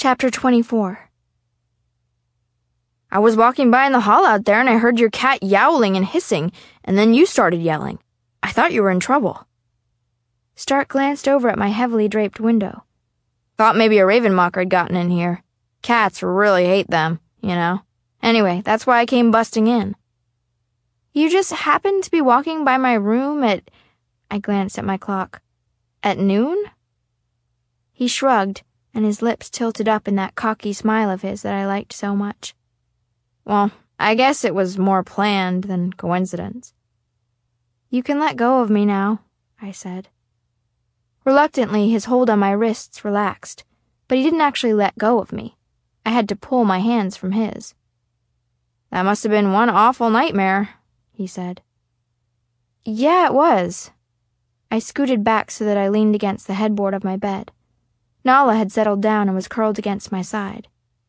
Chapter 24. I was walking by in the hall out there and I heard your cat yowling and hissing, and then you started yelling. I thought you were in trouble. Stark glanced over at my heavily draped window. Thought maybe a ravenmocker had gotten in here. Cats really hate them, you know. Anyway, that's why I came busting in. You just happened to be walking by my room at... I glanced at my clock. At noon? He shrugged, and his lips tilted up in that cocky smile of his that I liked so much. Well, I guess it was more planned than coincidence. You can let go of me now, I said. Reluctantly, his hold on my wrists relaxed, but he didn't actually let go of me. I had to pull my hands from his. That must have been one awful nightmare, he said. Yeah, it was. I scooted back so that I leaned against the headboard of my bed. Nala had settled down and was curled against my side.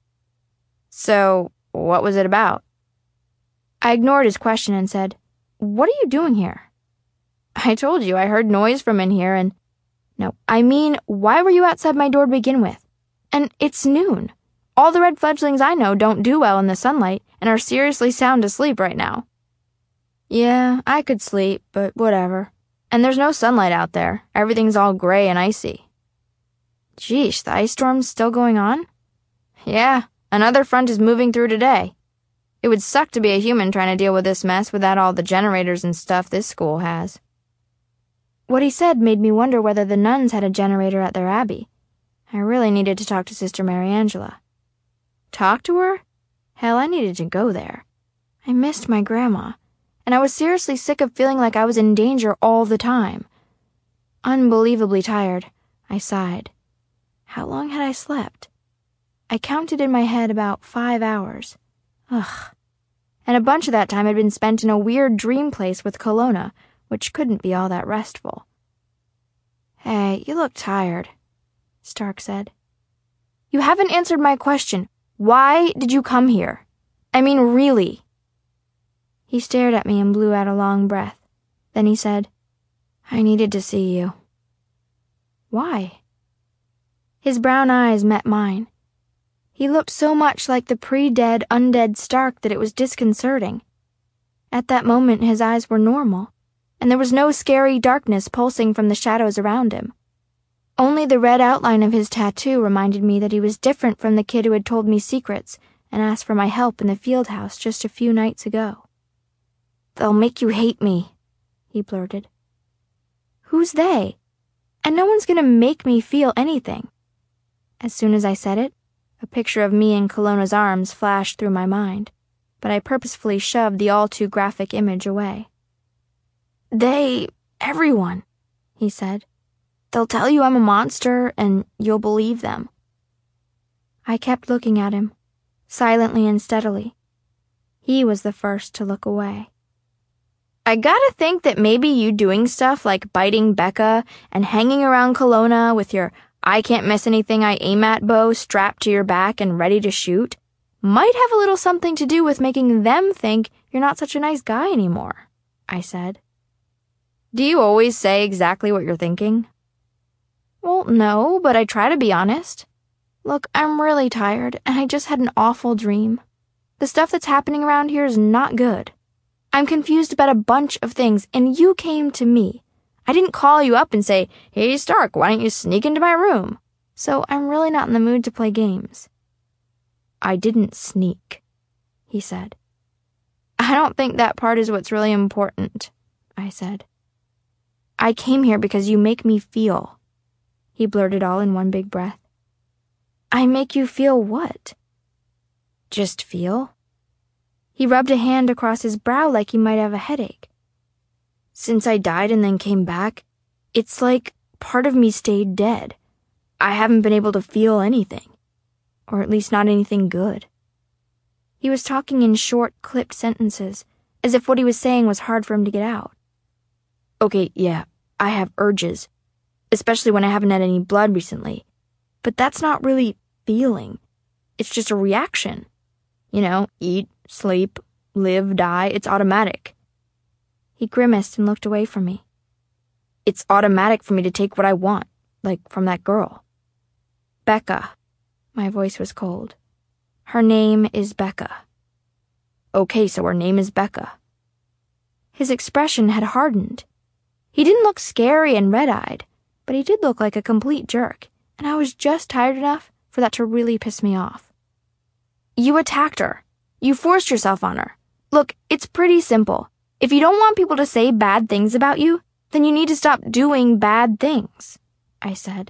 So, what was it about? I ignored his question and said, What are you doing here? I told you I heard noise from in here and... No, I mean, why were you outside my door to begin with? And it's noon. All the red fledglings I know don't do well in the sunlight and are seriously sound asleep right now. Yeah, I could sleep, but whatever. And there's no sunlight out there. Everything's all gray and icy. Geesh, the ice storm's still going on? Yeah, another front is moving through today. It would suck to be a human trying to deal with this mess without all the generators and stuff this school has. What he said made me wonder whether the nuns had a generator at their abbey. I really needed to talk to Sister Mary Angela. Talk to her? Hell, I needed to go there. I missed my grandma, and I was seriously sick of feeling like I was in danger all the time. Unbelievably tired, I sighed. How long had I slept? I counted in my head about 5 hours. Ugh. And a bunch of that time had been spent in a weird dream place with Kelowna, which couldn't be all that restful. Hey, you look tired, Stark said. You haven't answered my question. Why did you come here? I mean, really. He stared at me and blew out a long breath. Then he said, I needed to see you. Why? His brown eyes met mine. He looked so much like the pre-dead, undead Stark that it was disconcerting. At that moment, his eyes were normal, and there was no scary darkness pulsing from the shadows around him. Only the red outline of his tattoo reminded me that he was different from the kid who had told me secrets and asked for my help in the field house just a few nights ago. They'll make you hate me, he blurted. Who's they? And no one's gonna make me feel anything. As soon as I said it, a picture of me in Kelowna's arms flashed through my mind, but I purposefully shoved the all-too-graphic image away. Everyone, he said. They'll tell you I'm a monster, and you'll believe them. I kept looking at him, silently and steadily. He was the first to look away. I gotta think that maybe you doing stuff like biting Becca and hanging around Kelowna with your I can't miss anything I aim at bow strapped to your back and ready to shoot might have a little something to do with making them think you're not such a nice guy anymore, I said. Do you always say exactly what you're thinking? Well, no, but I try to be honest. Look, I'm really tired, and I just had an awful dream. The stuff that's happening around here is not good. I'm confused about a bunch of things, and you came to me. I didn't call you up and say, Hey, Stark, why don't you sneak into my room? So I'm really not in the mood to play games. I didn't sneak, he said. I don't think that part is what's really important, I said. I came here because you make me feel, he blurted all in one big breath. I make you feel what? Just feel? He rubbed a hand across his brow like he might have a headache. Since I died and then came back, it's like part of me stayed dead. I haven't been able to feel anything. Or at least not anything good. He was talking in short, clipped sentences, as if what he was saying was hard for him to get out. Okay, yeah, I have urges, especially when I haven't had any blood recently. But that's not really feeling. It's just a reaction. You know, eat, sleep, live, die, it's automatic. He grimaced and looked away from me. It's automatic for me to take what I want, like from that girl. Becca. My voice was cold. Her name is Becca. Okay, so her name is Becca. His expression had hardened. He didn't look scary and red-eyed, but he did look like a complete jerk, and I was just tired enough for that to really piss me off. You attacked her. You forced yourself on her. Look, it's pretty simple. If you don't want people to say bad things about you, then you need to stop doing bad things, I said.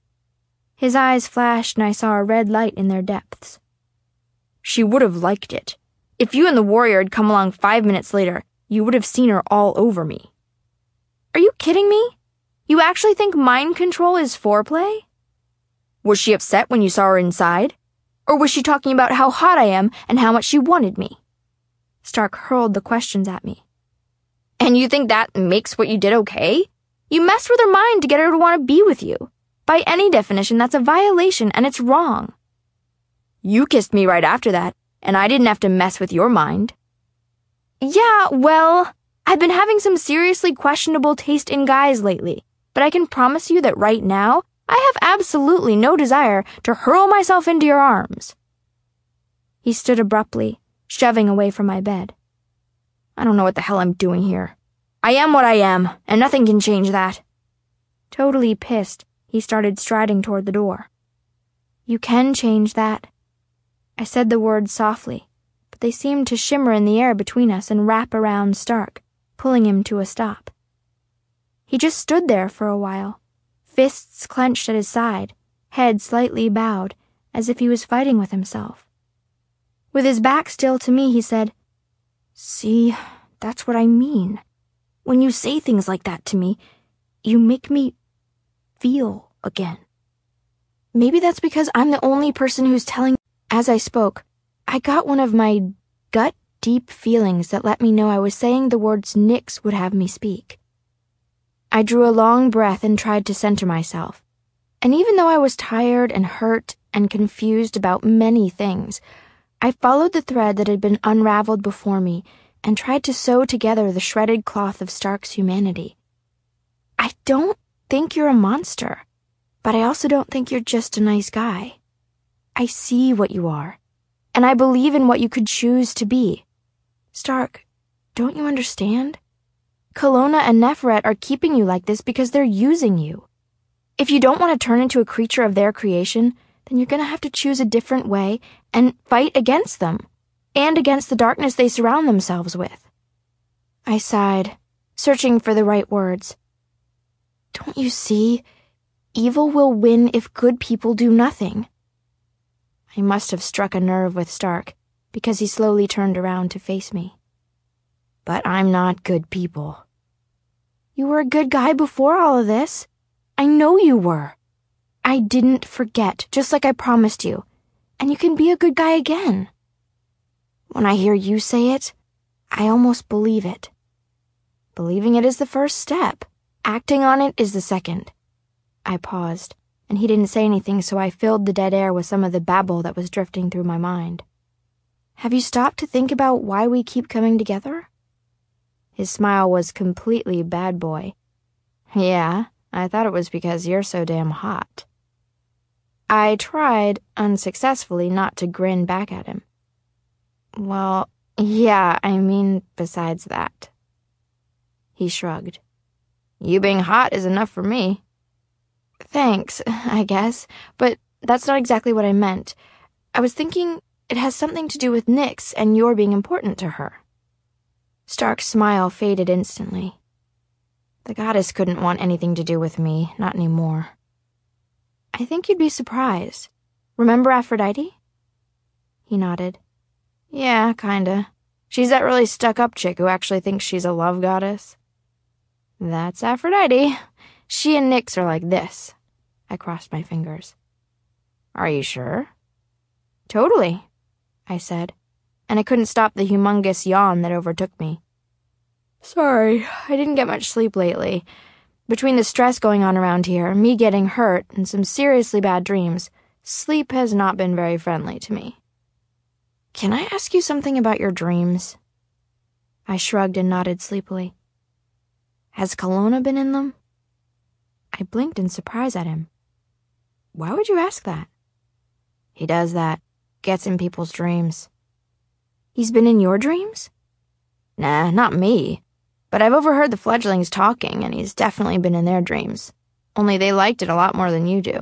His eyes flashed and I saw a red light in their depths. She would have liked it. If you and the warrior had come along 5 minutes later, you would have seen her all over me. Are you kidding me? You actually think mind control is foreplay? Was she upset when you saw her inside? Or was she talking about how hot I am and how much she wanted me? Stark hurled the questions at me. And you think that makes what you did okay? You messed with her mind to get her to want to be with you. By any definition, that's a violation and it's wrong. You kissed me right after that, and I didn't have to mess with your mind. Yeah, well, I've been having some seriously questionable taste in guys lately, but I can promise you that right now, I have absolutely no desire to hurl myself into your arms. He stood abruptly, shoving away from my bed. I don't know what the hell I'm doing here. I am what I am, and nothing can change that. Totally pissed, he started striding toward the door. You can change that. I said the words softly, but they seemed to shimmer in the air between us and wrap around Stark, pulling him to a stop. He just stood there for a while, fists clenched at his side, head slightly bowed, as if he was fighting with himself. With his back still to me, he said, See, that's what I mean. When you say things like that to me, you make me feel again. Maybe that's because I'm the only person who's telling. As I spoke, I got one of my gut-deep feelings that let me know I was saying the words Nix would have me speak. I drew a long breath and tried to center myself. And even though I was tired and hurt and confused about many things, I followed the thread that had been unraveled before me and tried to sew together the shredded cloth of Stark's humanity. I don't think you're a monster, but I also don't think you're just a nice guy. I see what you are, and I believe in what you could choose to be. Stark, don't you understand? Kelowna and Neferet are keeping you like this because they're using you. If you don't want to turn into a creature of their creation, then you're going to have to choose a different way and fight against them, and against the darkness they surround themselves with. I sighed, searching for the right words. Don't you see? Evil will win if good people do nothing. I must have struck a nerve with Stark, because he slowly turned around to face me. But I'm not good people. You were a good guy before all of this. I know you were. I didn't forget, just like I promised you. And you can be a good guy again. When I hear you say it, I almost believe it. Believing it is the first step. Acting on it is the second. I paused, and he didn't say anything, so I filled the dead air with some of the babble that was drifting through my mind. Have you stopped to think about why we keep coming together? His smile was completely bad boy. Yeah, I thought it was because you're so damn hot. I tried, unsuccessfully, not to grin back at him. Well, yeah, I mean, besides that. He shrugged. You being hot is enough for me. Thanks, I guess, but that's not exactly what I meant. I was thinking it has something to do with Nix and your being important to her. Stark's smile faded instantly. The goddess couldn't want anything to do with me, not anymore. I think you'd be surprised. Remember Aphrodite? He nodded. Yeah, kinda. She's that really stuck-up chick who actually thinks she's a love goddess. That's Aphrodite. She and Nix are like this. I crossed my fingers. Are you sure? Totally, I said, and I couldn't stop the humongous yawn that overtook me. Sorry, I didn't get much sleep lately. Between the stress going on around here, me getting hurt, and some seriously bad dreams, sleep has not been very friendly to me. Can I ask you something about your dreams? I shrugged and nodded sleepily. Has Kelowna been in them? I blinked in surprise at him. Why would you ask that? He does that. Gets in people's dreams. He's been in your dreams? Nah, not me. But I've overheard the fledglings talking, and he's definitely been in their dreams. Only they liked it a lot more than you do.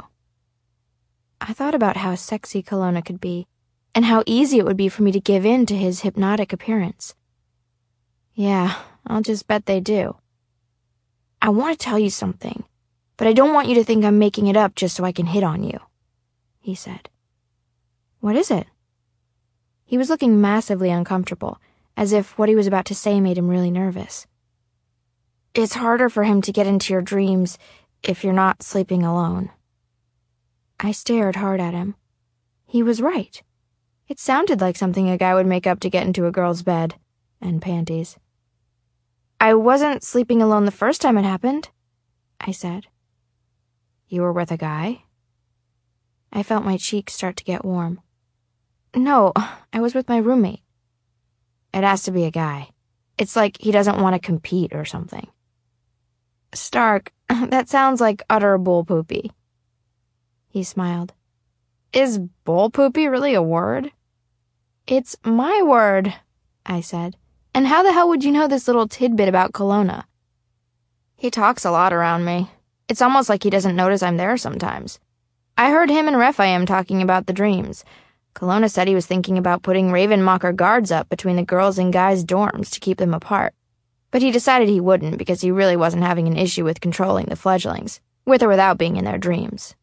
I thought about how sexy Kelowna could be, and how easy it would be for me to give in to his hypnotic appearance. Yeah, I'll just bet they do. I want to tell you something, but I don't want you to think I'm making it up just so I can hit on you, he said. What is it? He was looking massively uncomfortable, as if what he was about to say made him really nervous. It's harder for him to get into your dreams if you're not sleeping alone. I stared hard at him. He was right. It sounded like something a guy would make up to get into a girl's bed and panties. I wasn't sleeping alone the first time it happened, I said. You were with a guy? I felt my cheeks start to get warm. No, I was with my roommate. It has to be a guy. It's like he doesn't want to compete or something. Stark, that sounds like utter bullpoopy. He smiled. Is bullpoopy really a word? It's my word, I said. And how the hell would you know this little tidbit about Kelowna? He talks a lot around me. It's almost like he doesn't notice I'm there sometimes. I heard him and Rephaim talking about the dreams. Kelowna said he was thinking about putting Ravenmocker guards up between the girls' and guys' dorms to keep them apart. But he decided he wouldn't because he really wasn't having an issue with controlling the fledglings, with or without being in their dreams.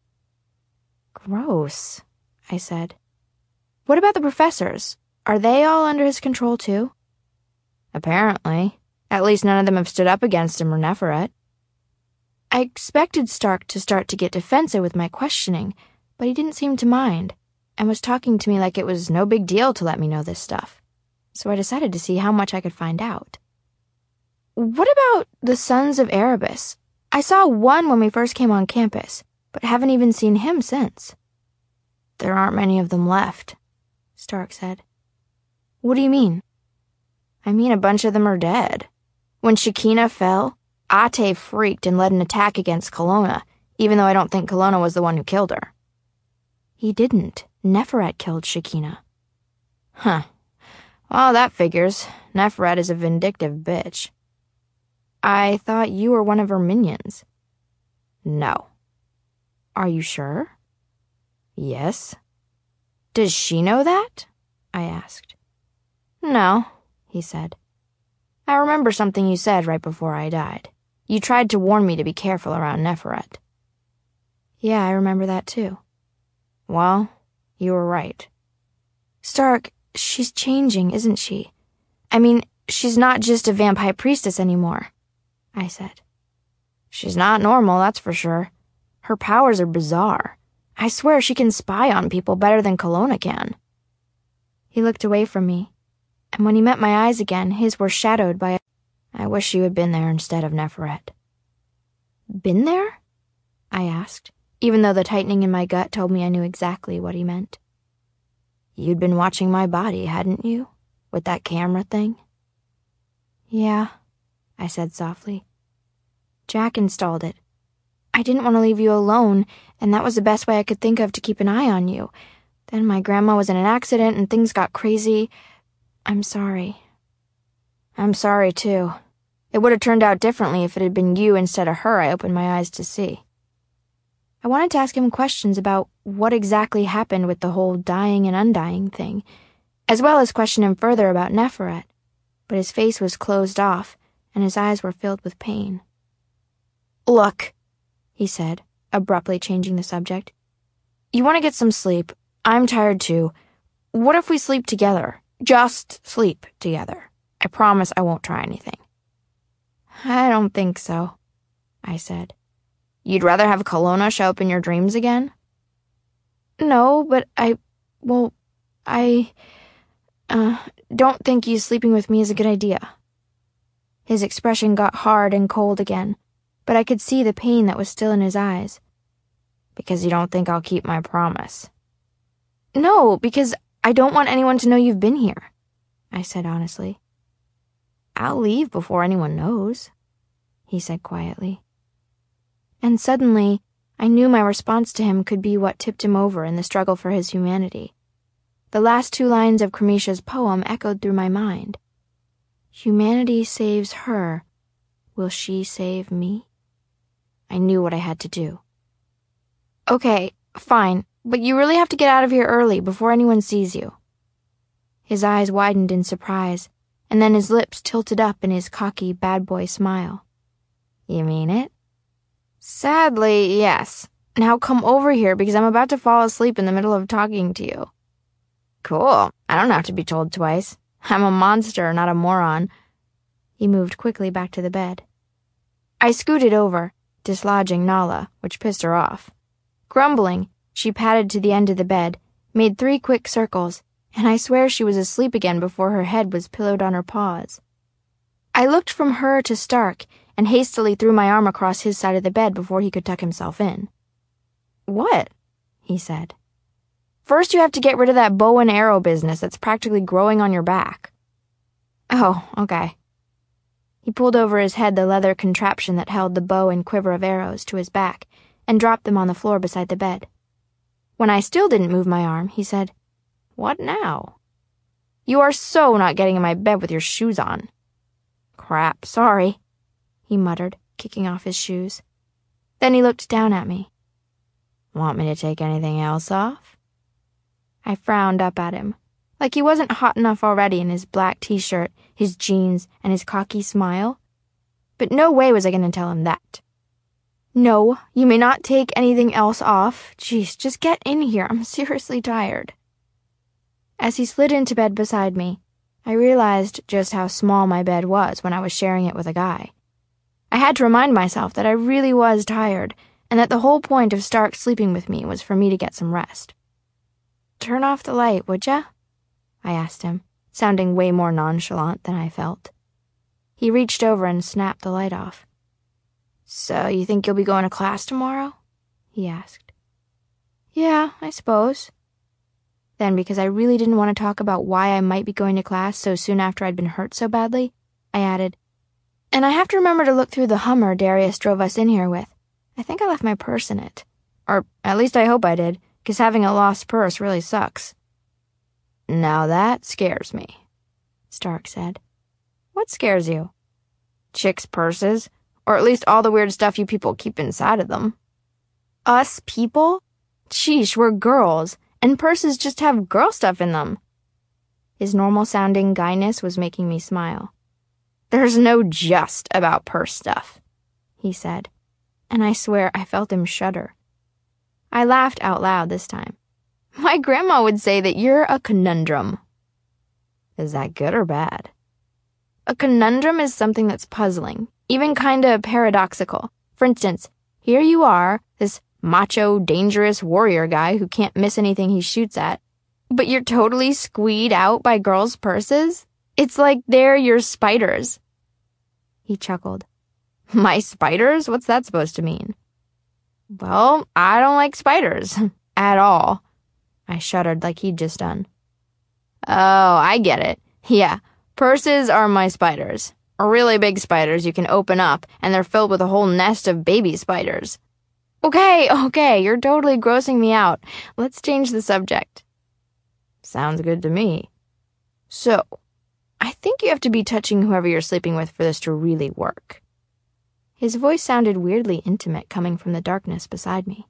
Gross, I said. What about the professors? Are they all under his control too? Apparently. At least none of them have stood up against him or Neferet. I expected Stark to start to get defensive with my questioning, but he didn't seem to mind, and was talking to me like it was no big deal to let me know this stuff. So I decided to see how much I could find out. What about the Sons of Erebus? I saw one when we first came on campus, but haven't even seen him since. There aren't many of them left, Stark said. What do you mean? I mean a bunch of them are dead. When Shekina fell, Ate freaked and led an attack against Kelowna, even though I don't think Kelowna was the one who killed her. He didn't. Neferet killed Shekina. Huh. Well, that figures. Neferet is a vindictive bitch. I thought you were one of her minions. No. Are you sure? Yes. Does she know that? I asked. No, he said. I remember something you said right before I died. You tried to warn me to be careful around Neferet. Yeah, I remember that too. Well, you were right. Stark, she's changing, isn't she? I mean, she's not just a vampire priestess anymore, I said. She's not normal, that's for sure. Her powers are bizarre. I swear she can spy on people better than Kelowna can. He looked away from me, and when he met my eyes again, his were shadowed by I wish you had been there instead of Neferet. Been there? I asked, even though the tightening in my gut told me I knew exactly what he meant. You'd been watching my body, hadn't you? With that camera thing? Yeah, I said softly. Jack installed it. I didn't want to leave you alone, and that was the best way I could think of to keep an eye on you. Then my grandma was in an accident and things got crazy. I'm sorry. I'm sorry, too. It would have turned out differently if it had been you instead of her I opened my eyes to see. I wanted to ask him questions about what exactly happened with the whole dying and undying thing, as well as question him further about Neferet, but his face was closed off and his eyes were filled with pain. Look, he said, abruptly changing the subject. You want to get some sleep. I'm tired too. What if we sleep together? Just sleep together. I promise I won't try anything. I don't think so, I said. You'd rather have Kelowna show up in your dreams again? No, but I don't think you sleeping with me is a good idea. His expression got hard and cold again, but I could see the pain that was still in his eyes. Because you don't think I'll keep my promise? No, because I don't want anyone to know you've been here, I said honestly. I'll leave before anyone knows, he said quietly. And suddenly, I knew my response to him could be what tipped him over in the struggle for his humanity. The last 2 lines of Cremetia's poem echoed through my mind. Humanity saves her. Will she save me? I knew what I had to do. Okay, fine, but you really have to get out of here early before anyone sees you. His eyes widened in surprise, and then his lips tilted up in his cocky bad boy smile. You mean it? Sadly, yes. Now come over here because I'm about to fall asleep in the middle of talking to you. Cool. I don't have to be told twice. I'm a monster, not a moron. He moved quickly back to the bed. I scooted over, dislodging Nala, which pissed her off. Grumbling, she padded to the end of the bed, made 3 quick circles, and I swear she was asleep again before her head was pillowed on her paws. I looked from her to Stark and hastily threw my arm across his side of the bed before he could tuck himself in. What? He said. First you have to get rid of that bow and arrow business that's practically growing on your back. Oh, okay. He pulled over his head the leather contraption that held the bow and quiver of arrows to his back and dropped them on the floor beside the bed. When I still didn't move my arm, he said, What now? You are so not getting in my bed with your shoes on. Crap, sorry, he muttered, kicking off his shoes. Then he looked down at me. Want me to take anything else off? I frowned up at him, like he wasn't hot enough already in his black t-shirt, his jeans, and his cocky smile. But no way was I going to tell him that. No, you may not take anything else off. Jeez, just get in here. I'm seriously tired. As he slid into bed beside me, I realized just how small my bed was when I was sharing it with a guy. I had to remind myself that I really was tired, and that the whole point of Stark sleeping with me was for me to get some rest. Turn off the light, would ya? I asked him, sounding way more nonchalant than I felt. He reached over and snapped the light off. So you think you'll be going to class tomorrow? He asked. Yeah, I suppose. Then, because I really didn't want to talk about why I might be going to class so soon after I'd been hurt so badly, I added, And I have to remember to look through the Hummer Darius drove us in here with. I think I left my purse in it. Or at least I hope I did, because having a lost purse really sucks. Now that scares me, Stark said. What scares you? Chicks' purses, or at least all the weird stuff you people keep inside of them. Us people? Sheesh, we're girls, and purses just have girl stuff in them. His normal-sounding guyness was making me smile. There's no just about purse stuff, he said, and I swear I felt him shudder. I laughed out loud this time. My grandma would say that you're a conundrum. Is that good or bad? A conundrum is something that's puzzling, even kinda paradoxical. For instance, here you are, this macho, dangerous warrior guy who can't miss anything he shoots at, but you're totally squeed out by girls' purses? It's like they're your spiders. He chuckled. My spiders? What's that supposed to mean? Well, I don't like spiders. At all. I shuddered like he'd just done. Oh, I get it. Yeah, purses are my spiders. Really big spiders you can open up, and they're filled with a whole nest of baby spiders. Okay, you're totally grossing me out. Let's change the subject. Sounds good to me. So, I think you have to be touching whoever you're sleeping with for this to really work. His voice sounded weirdly intimate coming from the darkness beside me.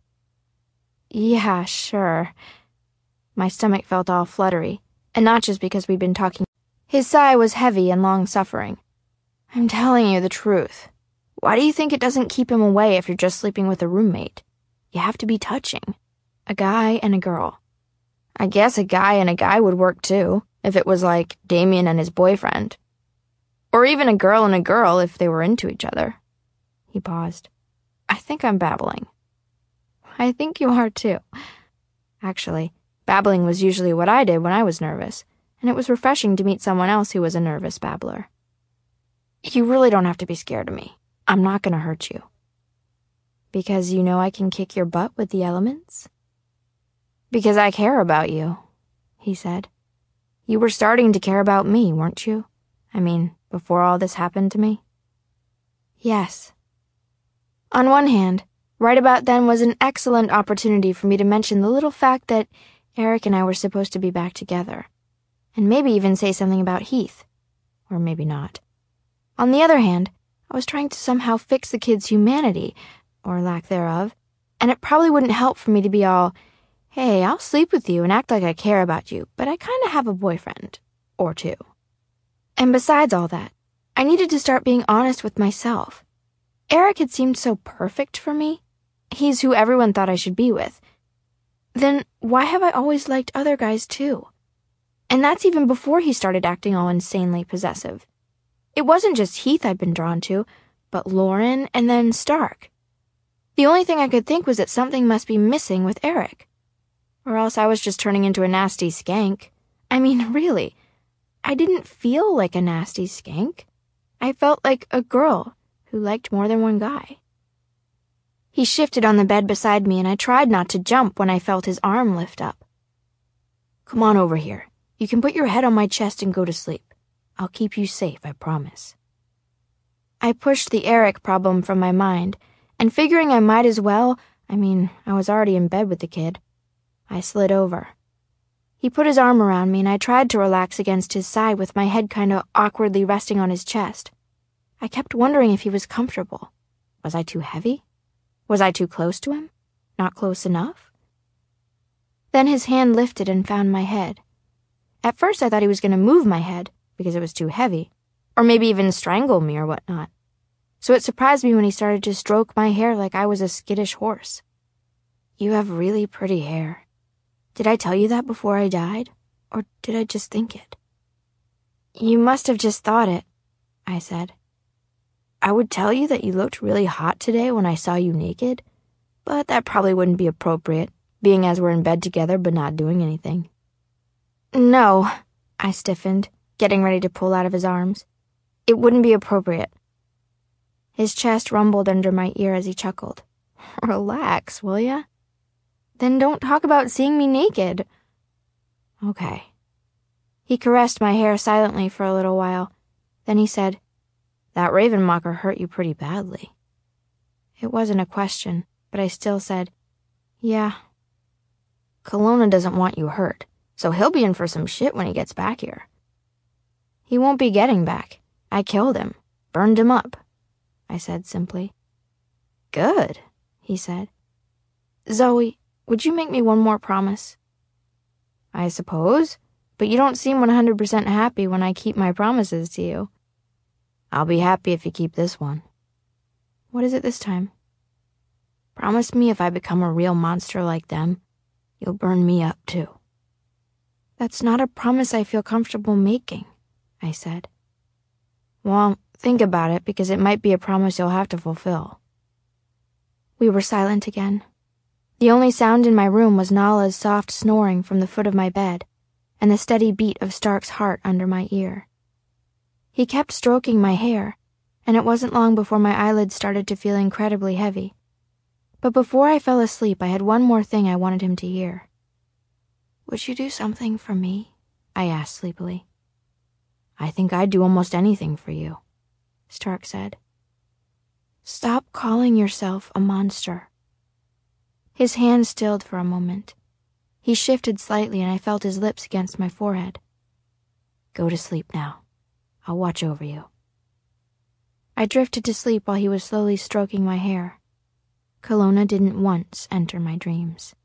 Yeah, sure. My stomach felt all fluttery, and not just because we'd been talking. His sigh was heavy and long-suffering. I'm telling you the truth. Why do you think it doesn't keep him away if you're just sleeping with a roommate? You have to be touching. A guy and a girl. I guess a guy and a guy would work too, if it was like Damien and his boyfriend. Or even a girl and a girl if they were into each other. He paused. I think I'm babbling. I think you are too. Actually, babbling was usually what I did when I was nervous, and it was refreshing to meet someone else who was a nervous babbler. You really don't have to be scared of me. I'm not going to hurt you. Because you know I can kick your butt with the elements? Because I care about you, he said. You were starting to care about me, weren't you? I mean, before all this happened to me? Yes. On one hand, Right about then was an excellent opportunity for me to mention the little fact that Eric and I were supposed to be back together, and maybe even say something about Heath. Or maybe not. On the other hand, I was trying to somehow fix the kid's humanity, or lack thereof, and it probably wouldn't help for me to be all, hey, I'll sleep with you and act like I care about you, but I kinda have a boyfriend. Or two. And besides all that, I needed to start being honest with myself. Eric had seemed so perfect for me. He's who everyone thought I should be with. Then why have I always liked other guys too? And that's even before he started acting all insanely possessive. It wasn't just Heath I'd been drawn to, but Lauren and then Stark. The only thing I could think was that something must be missing with Eric. Or else I was just turning into a nasty skank. I mean, really, I didn't feel like a nasty skank. I felt like a girl who liked more than one guy. He shifted on the bed beside me, and I tried not to jump when I felt his arm lift up. Come on over here. You can put your head on my chest and go to sleep. I'll keep you safe, I promise. I pushed the Eric problem from my mind, and figuring I might as well, I was already in bed with the kid, I slid over. He put his arm around me, and I tried to relax against his side with my head kinda awkwardly resting on his chest. I kept wondering if he was comfortable. Was I too heavy? Was I too close to him? Not close enough? Then his hand lifted and found my head. At first I thought he was going to move my head because it was too heavy, or maybe even strangle me or whatnot. So it surprised me when he started to stroke my hair like I was a skittish horse. You have really pretty hair. Did I tell you that before I died, or did I just think it? You must have just thought it, I said. I would tell you that you looked really hot today when I saw you naked, but that probably wouldn't be appropriate, being as we're in bed together but not doing anything. No, I stiffened, getting ready to pull out of his arms. It wouldn't be appropriate. His chest rumbled under my ear as he chuckled. Relax, will ya? Then don't talk about seeing me naked. Okay. He caressed my hair silently for a little while. Then he said, That Ravenmocker hurt you pretty badly. It wasn't a question, but I still said, Yeah. Kelowna doesn't want you hurt, so he'll be in for some shit when he gets back here. He won't be getting back. I killed him. Burned him up, I said simply. Good, he said. Zoe, would you make me one more promise? I suppose, but you don't seem 100% happy when I keep my promises to you. I'll be happy if you keep this one. What is it this time? Promise me if I become a real monster like them, you'll burn me up too. That's not a promise I feel comfortable making, I said. Well, think about it, because it might be a promise you'll have to fulfill. We were silent again. The only sound in my room was Nala's soft snoring from the foot of my bed, and the steady beat of Stark's heart under my ear. He kept stroking my hair, and it wasn't long before my eyelids started to feel incredibly heavy. But before I fell asleep, I had one more thing I wanted him to hear. Would you do something for me? I asked sleepily. I think I'd do almost anything for you, Stark said. Stop calling yourself a monster. His hand stilled for a moment. He shifted slightly, and I felt his lips against my forehead. Go to sleep now. I'll watch over you. I drifted to sleep while he was slowly stroking my hair. Kelowna didn't once enter my dreams.